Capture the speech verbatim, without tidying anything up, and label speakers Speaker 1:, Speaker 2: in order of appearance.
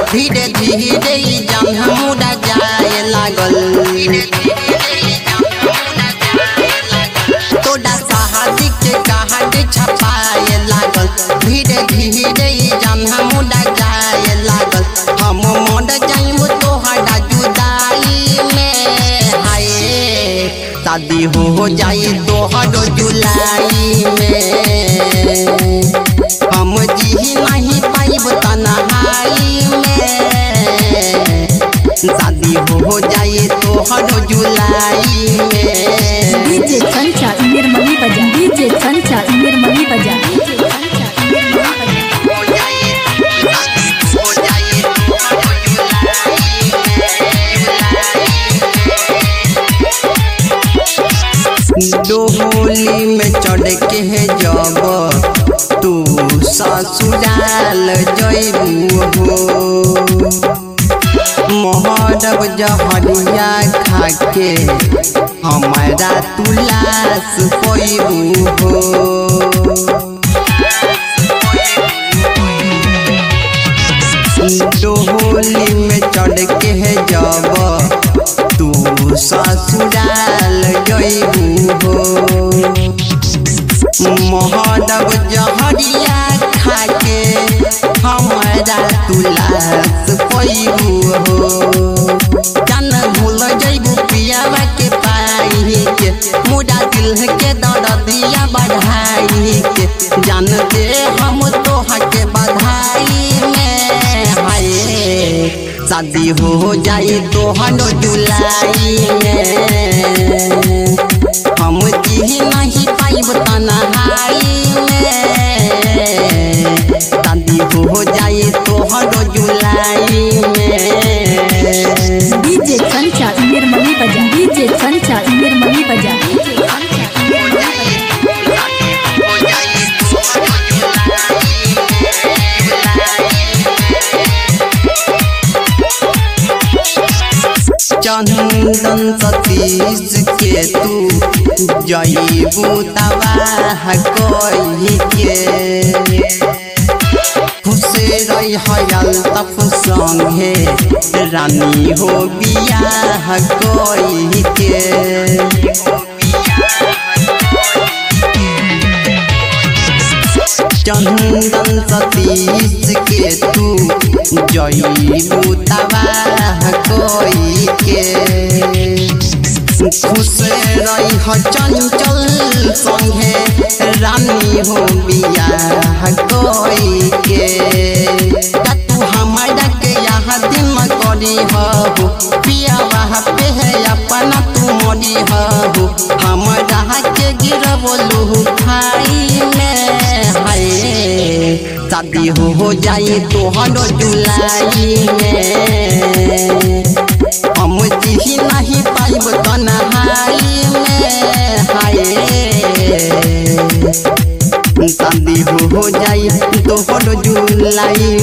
Speaker 1: धीरे धीरे जान मुड़ा जाए लागल तोड़ा शादी के कहाट छपाए लागल धीरे धीरे जान मुड़ा जाए लागल हम मर जाइब तोहरा जुदाई में हाय शादी हो जाए तोहरो जुलाई में हम जी नहीं पाइब तन्हाई में शादी हो जाए तोहरो जुलाई में
Speaker 2: डीजे कंचा निर्मली बजा डीजे कंचा निर्मली बजा
Speaker 1: डोली में चढ़ के है जब तू ससुराल जइबू हो मोहरब जहरिया खा के हमारा तू लाश पैबू हो डोली में चढ़ के है जब तू ससुराल जइबू हो मोहरब जहरिया खा के हमारा तू लाश पैबू हो जान भूल जइबू पियावा के पाई के मुड़ा दिल के दर्दिया बढ़ाई के जान दे हम तोहा के बधाई में हाय शादी हो जाए तोहरो जुलाई में हम जी नहीं पाइब तन्हाई में शादी हो जाए तोहरो जुलाई में
Speaker 2: डीजे कंचा निर्मली बजा डीजे कंचा निर्मली बजा
Speaker 1: चंदन सतीश के तू जइबू तबाह कही के खुश रही अल्ताफ संगे रानी हो बियाह कही के चंदन सतीश के तू जइबू तबाह कही के खुश रही चंचल संगे रानी हो बियाह कही के तू हमारा के यहाँ दिन करी हो पियावा पे है अपना तू मरी हो हमारा के गिरबलू खाई में हाय शादी हो जाए तोहरो जुलाई में हम जी नहीं पाइब तन्हाई में हाय शादी हो जाए तोहरो जुलाई